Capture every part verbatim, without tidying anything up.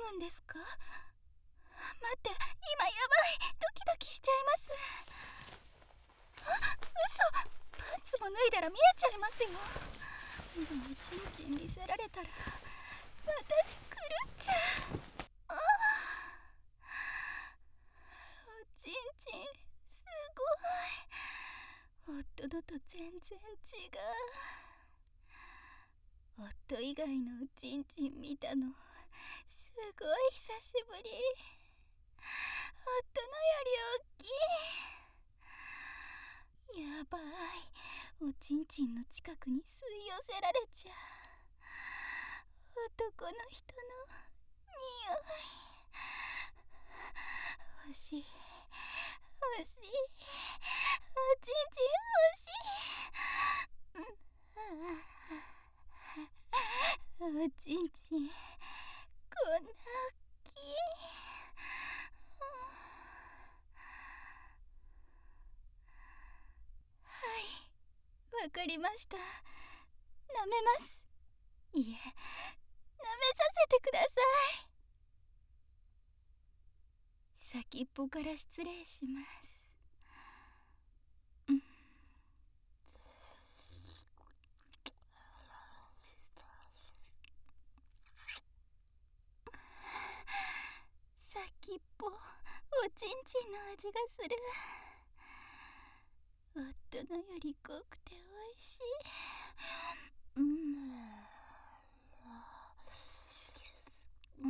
ぐんですか？待って、今やばい、ドキドキしちゃいます。あ、嘘、パンツも脱いだら見えちゃいますよ。でもチンチン見せられたら私狂っちゃう。あおちんちんすごい。夫のと全然違う。夫以外のおちんちん見たのすごい久しぶり。夫のより大きい。やばい、おちんちんの近くに吸い寄せられちゃう。男の人の匂い。欲しい欲しい、おちんちん欲しい。うん、おちんちんこんな大きい。はい、わかりました。舐めます。いえ、舐めさせてください。先っぽから失礼します。うん、先っぽ、おちんちんの味がする。夫のより濃くておいしい。うん、うん、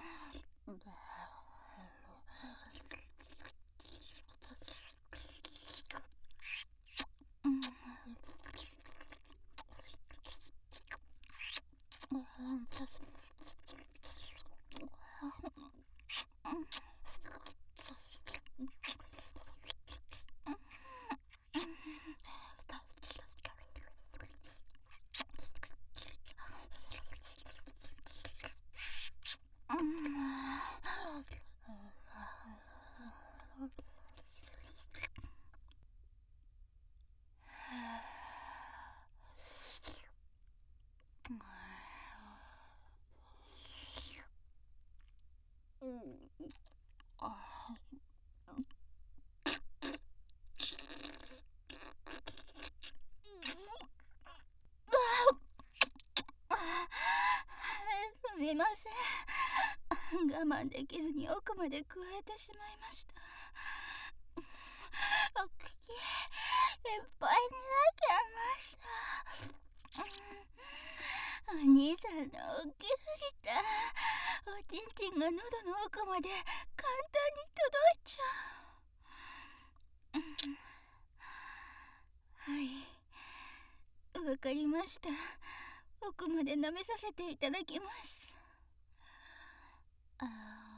すみません、我慢できずに奥まで加えてしまいました。お口いっぱいになっちゃいました。お兄さんの大きすぎたおちんちんが喉の奥まで簡単に届いちゃう。はい、わかりました。奥まで舐めさせていただきます。あ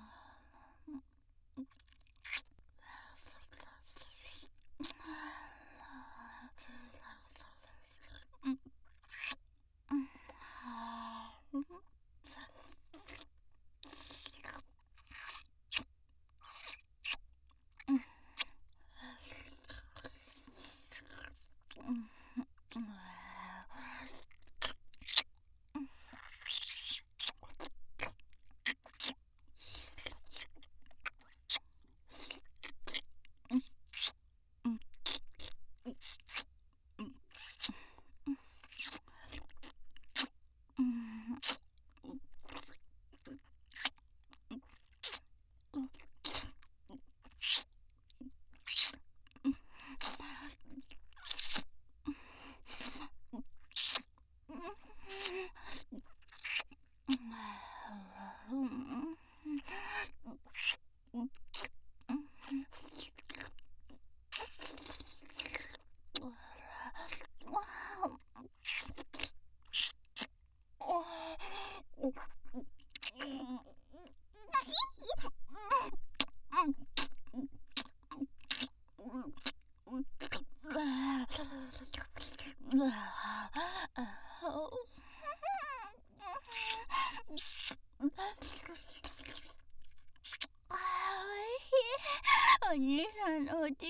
お兄さんのおちんちんおいし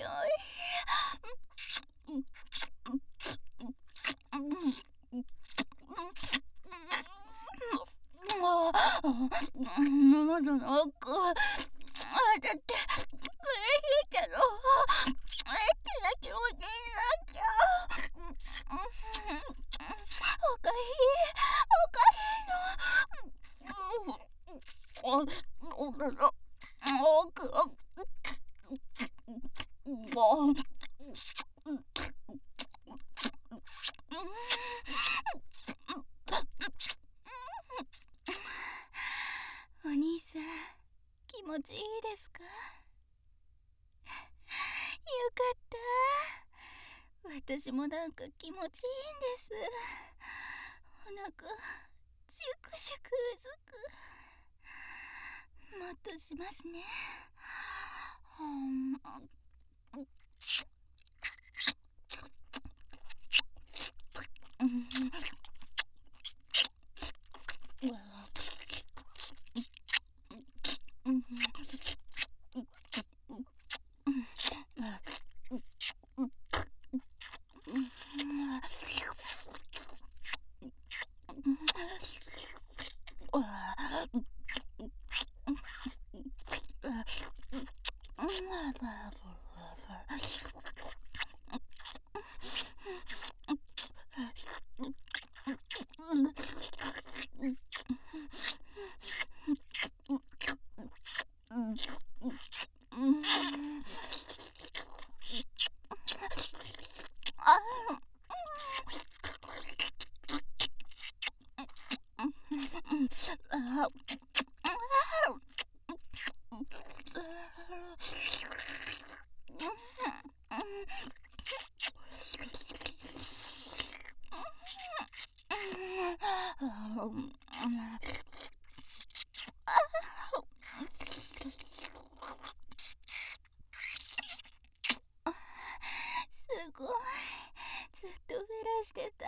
い。 喉の奥はだって苦しいけどエッチな気持ちになっちゃう。おかしいおかしいの。喉の奥をもうお兄さん気持ちいいですか？よかった。私もなんか気持ちいいんです。お腹シュクシュクうずく。もっとしますね。すごい。ずっとフェラしてたい。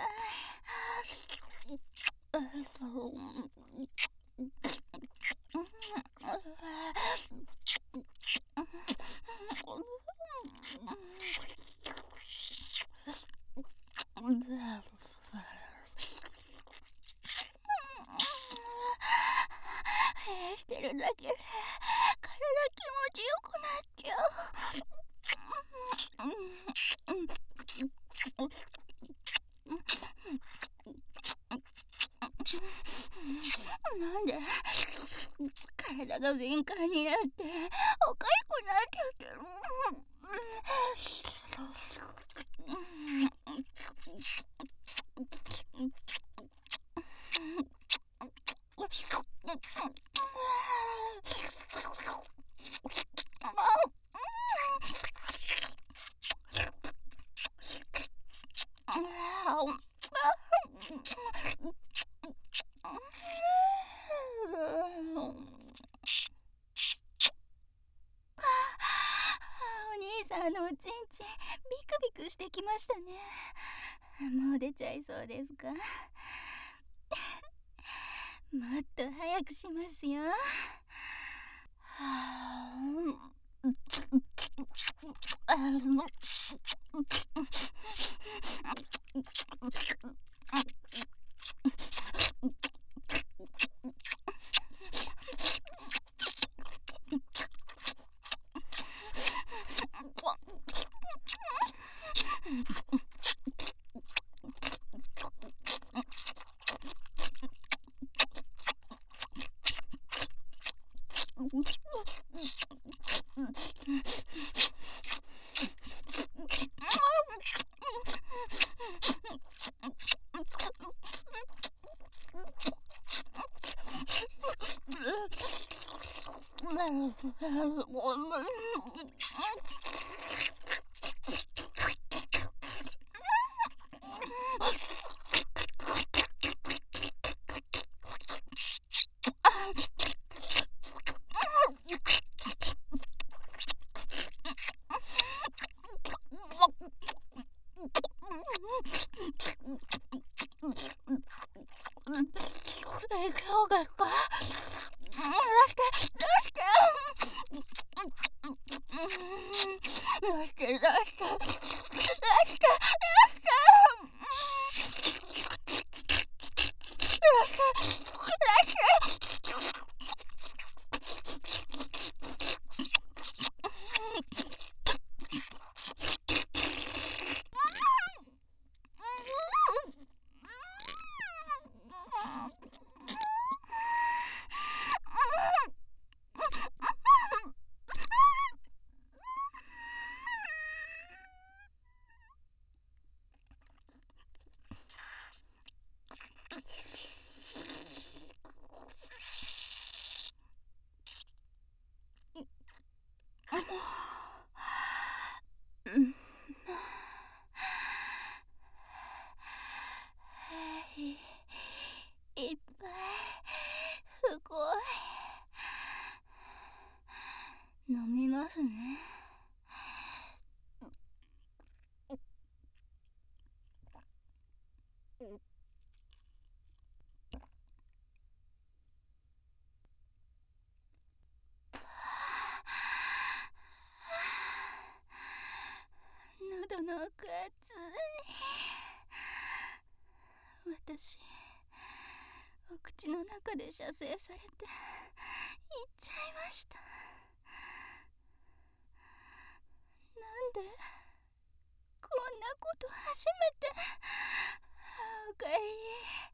減らしてるだけで体気持ちよくなっちゃう。なんで体が敏感になっておかしくなっちゃってる。お兄さんのおちんちんビクビクしてきましたね。もう出ちゃいそうですか？もっと早くしますよ。そうですか？出して出して出して出して出して出して出してその熱い私、お口の中で射精されて行っちゃいました。なんでこんなこと初めて。おかえり。